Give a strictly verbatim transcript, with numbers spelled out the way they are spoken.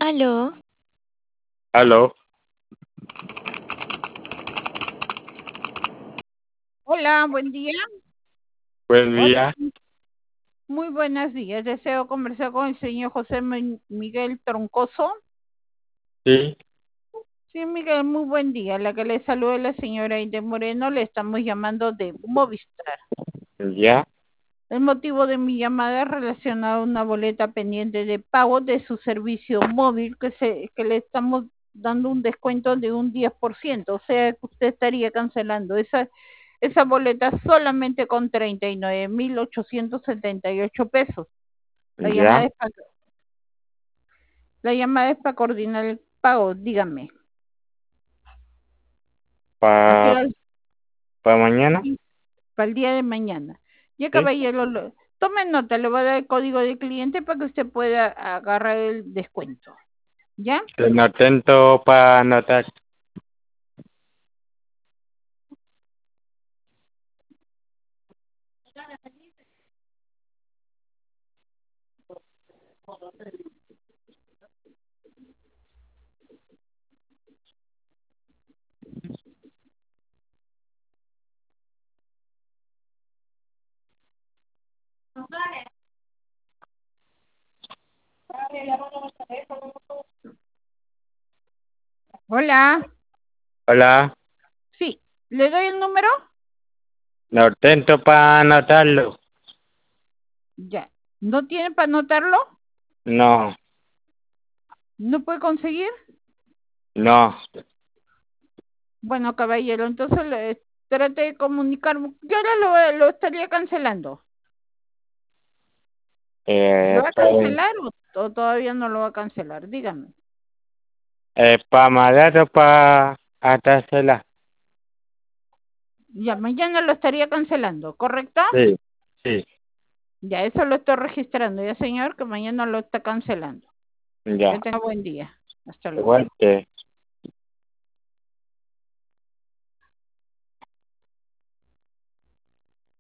Aló, Aló, Hola, buen día. buen Hola, día. muy buenos días. Deseo conversar con el señor José Mi- Miguel Troncoso. Sí, Sí, Miguel, muy buen día. La que le saluda es la señora Inde Moreno. Le estamos llamando de Movistar. ya, El motivo de mi llamada es relacionado a una boleta pendiente de pago de su servicio móvil que, se, que le estamos dando un descuento de un diez por ciento. O sea que usted estaría cancelando esa, esa boleta solamente con treinta y nueve mil ochocientos setenta y ocho pesos. La llamada ya, es para La llamada es para coordinar el pago, dígame. ¿A qué para hora? pa mañana. Sí, para el día de mañana. Ya Sí, caballero, lo- tome nota, le voy a dar el código de cliente para que usted pueda agarrar el descuento. ¿Ya? estoy atento para anotar. Hola. Hola, Sí, ¿le doy el número? no atento para anotarlo. Ya. ¿No tiene para anotarlo? No, ¿No puede conseguir? no, Bueno, caballero, entonces le, trate de comunicarme. ¿Qué hora lo, lo estaría cancelando? ¿Lo eh, va a para cancelar o, o todavía no lo va a cancelar? Dígame. eh, pa mañana para atársela. Ya, mañana lo estaría cancelando, ¿correcto? Sí, sí, Ya, eso lo estoy registrando, ya señor, que mañana lo está cancelando. ya, Que tenga buen día. Hasta luego. igual que.